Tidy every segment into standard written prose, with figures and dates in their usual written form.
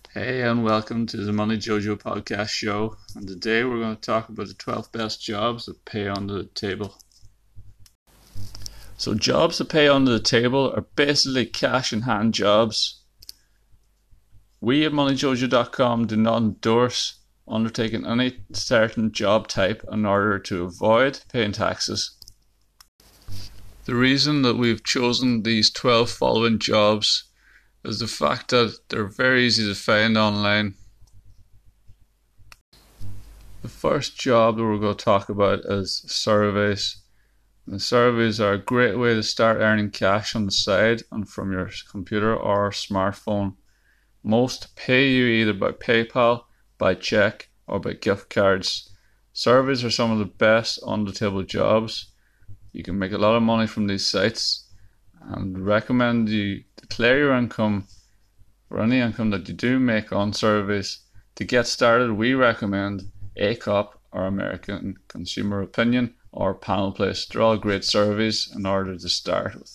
Hey, and welcome to the Money Jojo podcast show. And today we're going to talk about the 12 best jobs that pay under the table. So, jobs that pay under the table are basically cash in hand jobs. We at MoneyJojo.com do not endorse undertaking any certain job type in order to avoid paying taxes. The reason that we've chosen these 12 following jobs is the fact that they're very easy to find online. The first job that we're going to talk about is surveys. And surveys are a great way to start earning cash on the side and from your computer or smartphone. Most pay you either by PayPal, by check, or by gift cards. Surveys are some of the best on-the-table jobs. You can make a lot of money from these sites, and recommend you declare your income for any income that you do make on surveys. To get started, we recommend ACOP or American Consumer Opinion or Panel Place. They're all great surveys in order to start with.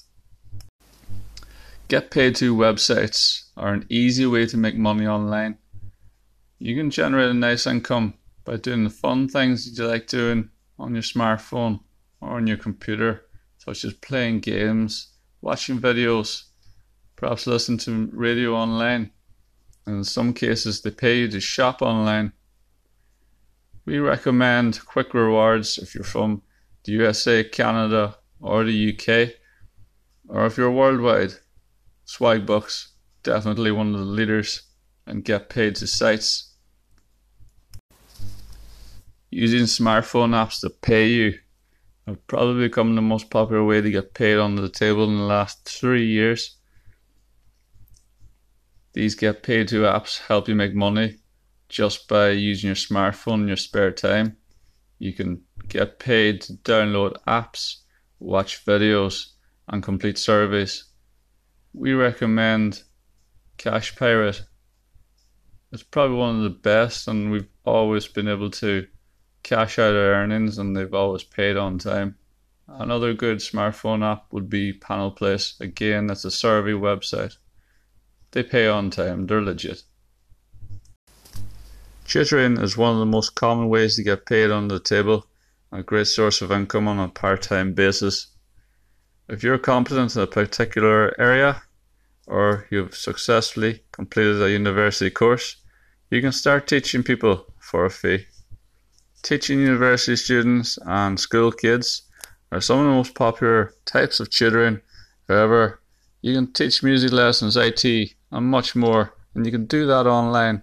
Get paid to websites are an easy way to make money online. You can generate a nice income by doing the fun things that you like doing on your smartphone or on your computer, such as playing games, watching videos, perhaps listening to radio online, and in some cases they pay you to shop online. We recommend Quick Rewards if you're from the USA, Canada, or the UK, or if you're worldwide. Swagbucks, definitely one of the leaders, and get paid to sites. Using smartphone apps that pay you have probably become the most popular way to get paid under the table in the last 3 years. These get paid to apps help you make money just by using your smartphone in your spare time. You can get paid to download apps, watch videos, and complete surveys. We recommend Cash Pirate. It's probably one of the best, and we've always been able to cash out our earnings, and they've always paid on time. Another good smartphone app would be Panel Place. Again, that's a survey website. They pay on time, they're legit. Tutoring is one of the most common ways to get paid under the table, a great source of income on a part-time basis. If you're competent in a particular area, or you've successfully completed a university course, you can start teaching people for a fee. Teaching university students and school kids are some of the most popular types of tutoring. However, you can teach music lessons, IT, and much more, and you can do that online.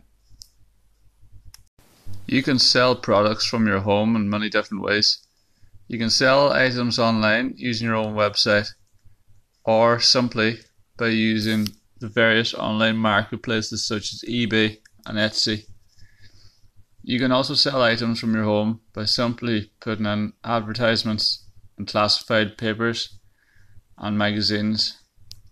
You can sell products from your home in many different ways. You can sell items online using your own website, or simply by using the various online marketplaces such as eBay and Etsy. You can also sell items from your home by simply putting in advertisements in classified papers and magazines.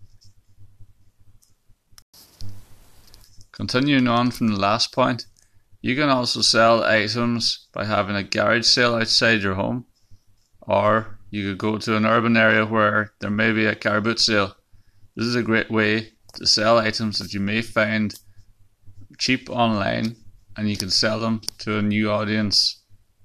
Continuing on from the last point, you can also sell items by having a garage sale outside your home, or you could go to an urban area where there may be a car boot sale. This is a great way to sell items that you may find cheap online, and you can sell them to a new audience.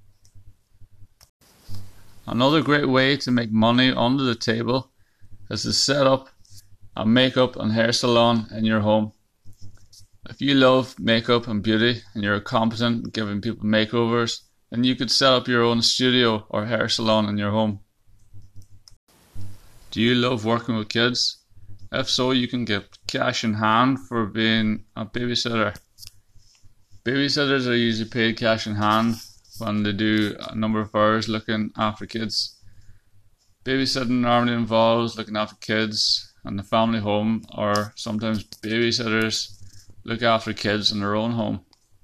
Another great way to make money under the table is to set up a makeup and hair salon in your home. If you love makeup and beauty and you're competent at giving people makeovers, then you could set up your own studio or hair salon in your home. Do you love working with kids? If so, you can get cash in hand for being a babysitter. Babysitters are usually paid cash in hand when they do a number of hours looking after kids. Babysitting normally involves looking after kids in the family home, or sometimes babysitters look after kids in their own home.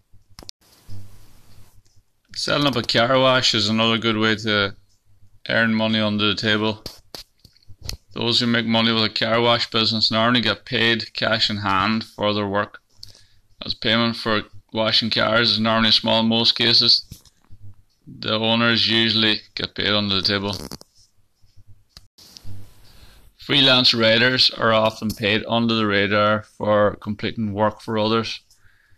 Setting up a car wash is another good way to earn money under the table. Those who make money with a car wash business normally get paid cash in hand for their work, as payment for washing cars is normally small in most cases. The owners usually get paid under the table. Freelance writers are often paid under the radar for completing work for others.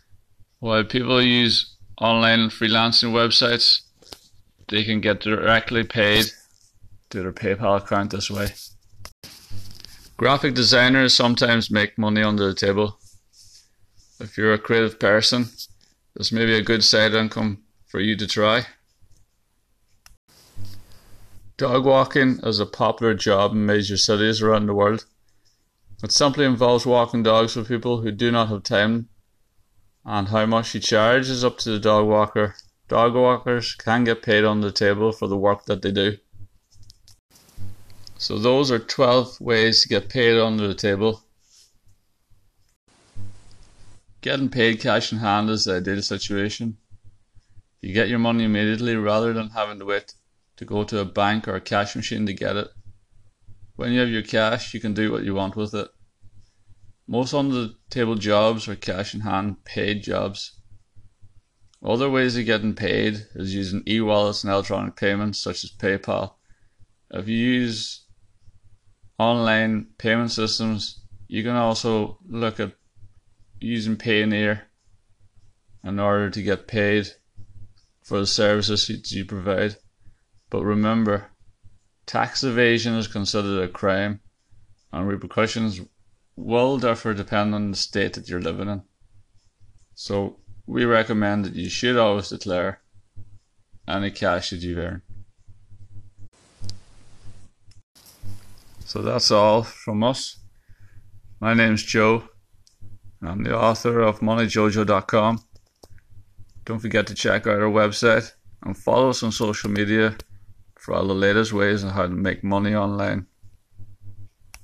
While people use online freelancing websites, they can get directly paid to their PayPal account this way. Graphic designers sometimes make money under the table. If you're a creative person, this may be a good side income for you to try. Dog walking is a popular job in major cities around the world. It simply involves walking dogs for people who do not have time, and how much you charge is up to the dog walker. Dog walkers can get paid on the table for the work that they do. So those are 12 ways to get paid under the table. Getting paid cash in hand is the ideal situation. You get your money immediately rather than having to wait to go to a bank or a cash machine to get it. When you have your cash, you can do what you want with it. Most under the table jobs are cash in hand paid jobs. Other ways of getting paid is using e-wallets and electronic payments such as PayPal. If you use online payment systems, you can also look at using Payoneer in order to get paid for the services that you provide. But remember, tax evasion is considered a crime, and repercussions will differ depending on the state that you're living in. So we recommend that you should always declare any cash that you've earned. So that's all from us. My name's Joe. I'm the author of MoneyJojo.com. Don't forget to check out our website and follow us on social media for all the latest ways on how to make money online.